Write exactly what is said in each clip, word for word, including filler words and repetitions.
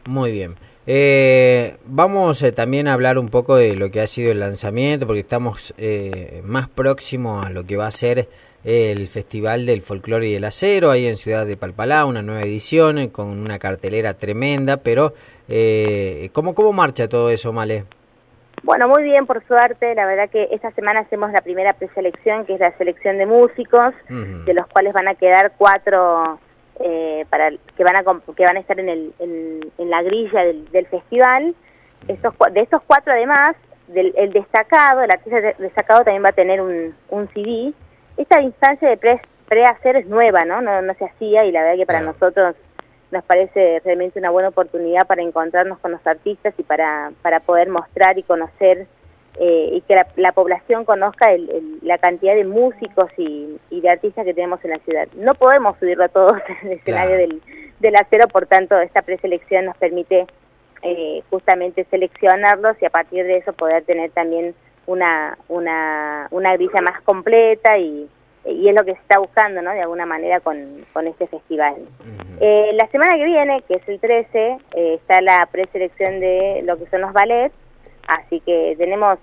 Muy bien. Eh, vamos eh, también a hablar un poco de lo que ha sido el lanzamiento, porque estamos eh, más próximos a lo que va a ser el Festival del Folclore y el Acero, ahí en Ciudad de Palpalá, una nueva edición eh, con una cartelera tremenda, pero eh, ¿cómo, ¿cómo marcha todo eso, Male? Bueno, muy bien, por suerte. La verdad que esta semana hacemos la primera preselección, que es la selección de músicos, uh-huh. de los cuales van a quedar cuatro eh, para que van a que van a estar en el en, en la grilla del, del festival. Estos, de estos cuatro, además, del el destacado, el artista destacado también va a tener un, un C D. Esta instancia de pre, pre-hacer es nueva, ¿no? ¿no? No se hacía, y la verdad que para claro. nosotros nos parece realmente una buena oportunidad para encontrarnos con los artistas y para, para poder mostrar y conocer eh, y que la, la población conozca el, el, la cantidad de músicos y, y de artistas que tenemos en la ciudad. No podemos subirlo a todos en el escenario claro. del, del acero, por tanto esta preselección nos permite eh, justamente seleccionarlos y a partir de eso poder tener también una, una, una grilla más completa y y es lo que se está buscando, ¿no? De alguna manera con, con este festival. Uh-huh. Eh, la semana que viene, que es el trece, eh, está la preselección de lo que son los ballets, así que tenemos,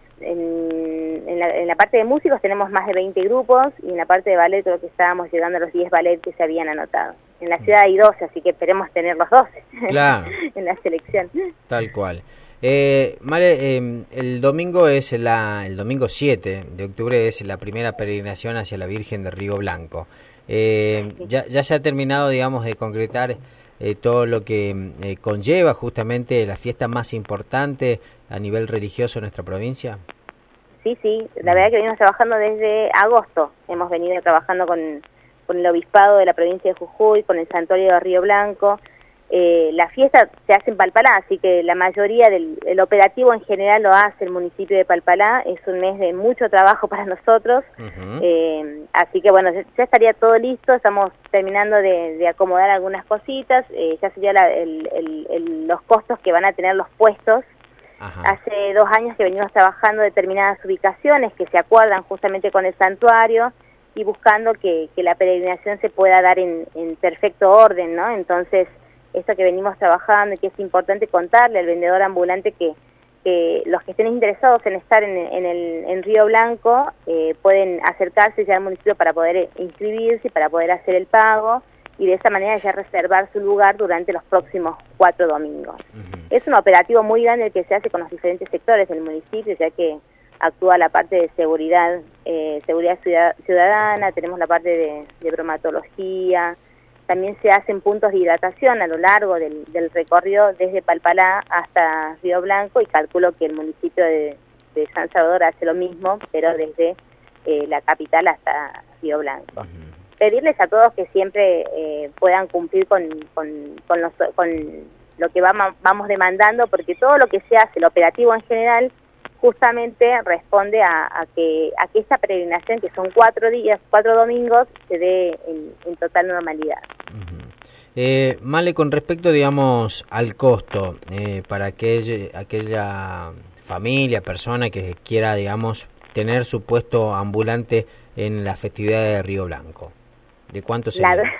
en, en, la, en la parte de músicos tenemos más de veinte grupos, y en la parte de ballet creo que estábamos llegando a los diez ballets que se habían anotado. En la ciudad hay doce, así que esperemos tener los doce claro. en la selección. Tal cual. Eh, Male, eh, el domingo es la, el domingo siete de octubre es la primera peregrinación hacia la Virgen de Río Blanco. Eh, ya, ya se ha terminado, digamos, de concretar eh, todo lo que eh, conlleva justamente la fiesta más importante a nivel religioso en nuestra provincia. Sí, sí, la verdad que venimos trabajando desde agosto. Hemos venido trabajando con, con el obispado de la provincia de Jujuy, con el santuario de Río Blanco. Eh, la fiesta se hace en Palpalá, así que la mayoría del el operativo en general lo hace el municipio de Palpalá. Es un mes de mucho trabajo para nosotros, uh-huh. eh, así que bueno, ya estaría todo listo. Estamos terminando de, de acomodar algunas cositas, eh, ya sería la, el, el, el, los costos que van a tener los puestos. Ajá. Hace dos años que venimos trabajando determinadas ubicaciones que se acuerdan justamente con el santuario y buscando que, que la peregrinación se pueda dar en, en perfecto orden, ¿no? Entonces, esto que venimos trabajando y que es importante contarle al vendedor ambulante que, que los que estén interesados en estar en, en, el, en Río Blanco eh, pueden acercarse ya al municipio para poder inscribirse, para poder hacer el pago y de esa manera ya reservar su lugar durante los próximos cuatro domingos. Uh-huh. Es un operativo muy grande el que se hace con los diferentes sectores del municipio, ya que actúa la parte de seguridad, eh, seguridad ciudadana, tenemos la parte de, de bromatología. También se hacen puntos de hidratación a lo largo del, del recorrido desde Palpalá hasta Río Blanco, y calculo que el municipio de, de San Salvador hace lo mismo, pero desde eh, la capital hasta Río Blanco. Uh-huh. Pedirles a todos que siempre eh, puedan cumplir con, con, con, los, con lo que vamos, vamos demandando, porque todo lo que se hace, el operativo en general, justamente responde a, a que a que esta peregrinación, que son cuatro días, cuatro domingos, se dé en, en total normalidad. Uh-huh. eh, Male, con respecto, digamos, al costo, eh, para aquel, aquella familia, persona que quiera, digamos, tener su puesto ambulante en la festividad de Río Blanco, ¿de cuánto sería? La...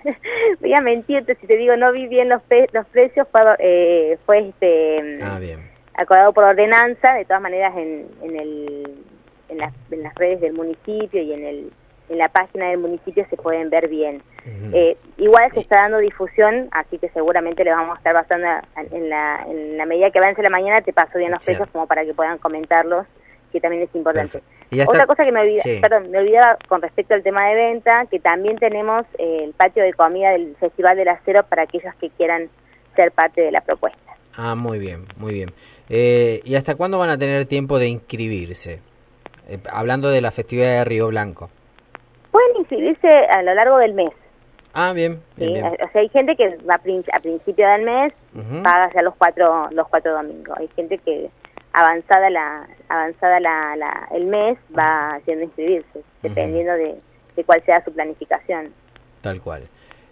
Voy a mentirte si te digo, no vi bien los, pe los precios, fue, eh, fue este... Ah, bien. acordado por ordenanza. De todas maneras en, en, el, en, las, en las redes del municipio y en, el, en la página del municipio se pueden ver bien. Uh-huh. eh, igual se está dando difusión, así que seguramente le vamos a estar pasando en la, en la medida que avance la mañana, te paso bien los precios como para que puedan comentarlos, que también es importante. Otra cosa que me olvidaba, sí. perdón, me olvidaba con respecto al tema de venta, que también tenemos eh, el patio de comida del Festival del Acero para aquellos que quieran ser parte de la propuesta. Ah, muy bien, muy bien. Eh, ¿Y hasta cuándo van a tener tiempo de inscribirse? Eh, hablando de la festividad de Río Blanco. Pueden inscribirse a lo largo del mes. Ah, bien. bien, ¿Sí? bien. O sea, hay gente que va a, prin a principio del mes, uh-huh. paga ya los cuatro los cuatro domingos. Hay gente que avanzada la avanzada la, la el mes va yendo a inscribirse, uh-huh. dependiendo de, de cuál sea su planificación. Tal cual.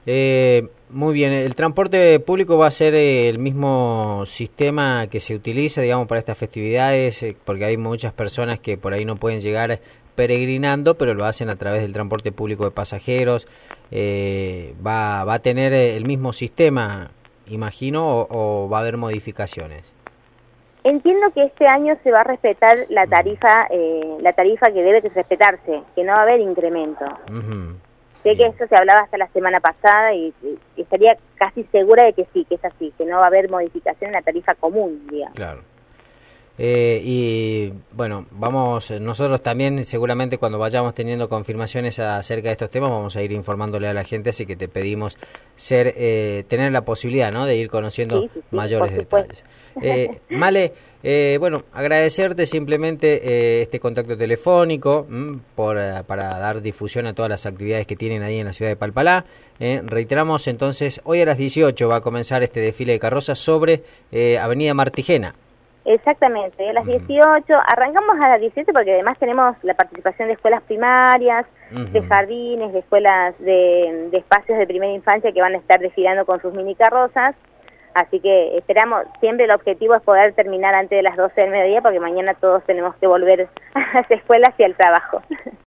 Eh, muy bien, ¿el transporte público va a ser eh, el mismo sistema que se utiliza, digamos, para estas festividades? Eh, porque hay muchas personas que por ahí no pueden llegar peregrinando, pero lo hacen a través del transporte público de pasajeros. Eh, va, ¿Va a tener el mismo sistema imagino, o, o va a haber modificaciones. Entiendo que este año se va a respetar la tarifa, eh, la tarifa que debe que respetarse, que no va a haber incremento. Uh-huh. Sé que eso se hablaba hasta la semana pasada y, y estaría casi segura de que sí, que es así, que no va a haber modificación en la tarifa común, digamos. Claro. Eh, y bueno, vamos, nosotros también seguramente cuando vayamos teniendo confirmaciones acerca de estos temas vamos a ir informándole a la gente, así que te pedimos ser eh, tener la posibilidad, ¿no?, de ir conociendo sí, sí, sí, mayores detalles. Eh, Male, eh, bueno, agradecerte simplemente eh, este contacto telefónico m, por, uh, para dar difusión a todas las actividades que tienen ahí en la ciudad de Palpalá. Eh, reiteramos entonces, hoy a las dieciocho va a comenzar este desfile de carrozas sobre eh, Avenida Martigena. Exactamente, a las dieciocho, arrancamos a las dieciocho porque además tenemos la participación de escuelas primarias, uh-huh. de jardines, de escuelas de, de espacios de primera infancia que van a estar desfilando con sus mini carrozas, así que esperamos, siempre el objetivo es poder terminar antes de las doce del mediodía porque mañana todos tenemos que volver a las escuelas y al trabajo.